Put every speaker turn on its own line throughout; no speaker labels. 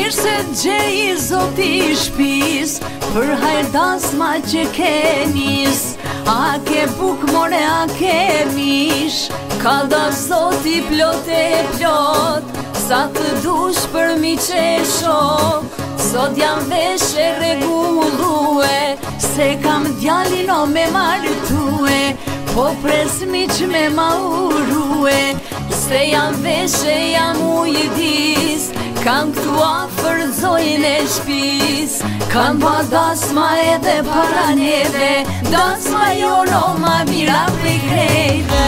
mirë se gjej zoti shpis, për hajrdasma që ke nis. A ke buk more, a ke mish, ka da zoti plot e plot, sa të dush për mi që shok. Sot jam veshe regullue, se kam djalin o me martue, po pres mi që me ma urue, se jam veshe jam ujdis, kam këtu afer zojnë e shpis. Kam pa dasma edhe para neve, dasma jono ma mira për krejve.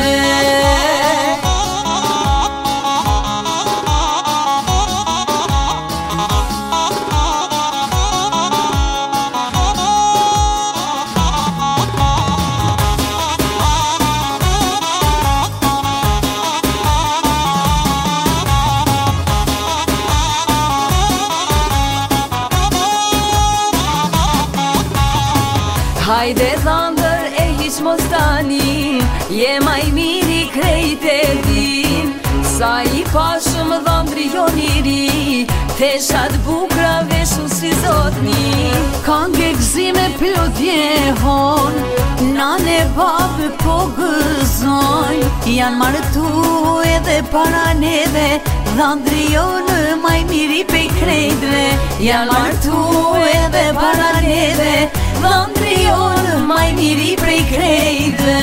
Hajde dhëndër e hiq mos tani, je maj miri krejt e din. Sa i pashëm dhëndri jo njëri, teshat bukra veshu si zotni. Kanë gëzime plot jehon, nane babë po gëzojnë, janë martu edhe para neve, dhëndri jo në maj miri pej krejtve. Janë martu edhe para neve, dhëndri jo në maj miri prej krejtve.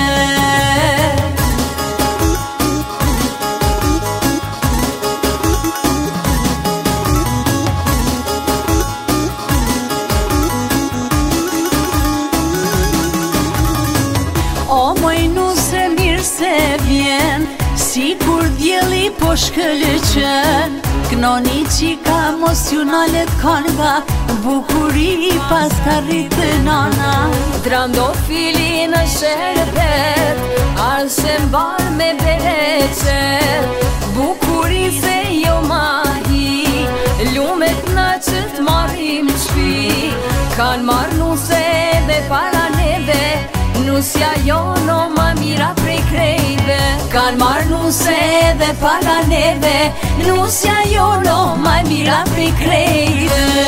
O moj nuse mirë se vjen, si kur djeli po shkëllëqen, knoni qika mos ju nalet kanga, bukuri pas ka rritë nana. Drando fili në sherbet, arse mbar me bereqet, bukuri se jo mahi, lumet na që t'marim qpi. Kan mar nuse dhe para neve, nusja jono ma mira prej krejve. Kan mar nuse dhe para neve, nusja jono ma mira prej krejve.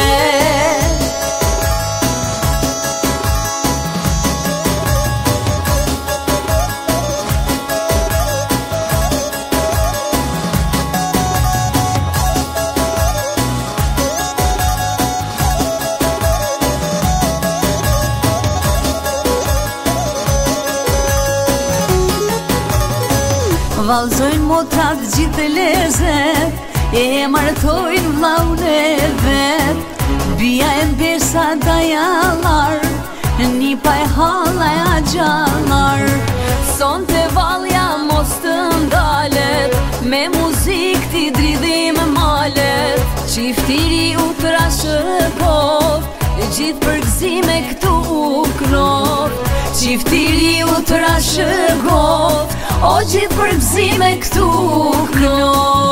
Valzojnë motrat gjithë lezet, e martojnë vlaun e vet. Bia e mbesa dajallar, një paj hala e a gjallar. Son të valja mos të ndalet, me muzik t'i dridhim malet. Qiftiri u të rashëkov, gjithë përgzime këtu u knov. Qiftiri u të rashëkov, o gjithë përgzime këtu knov.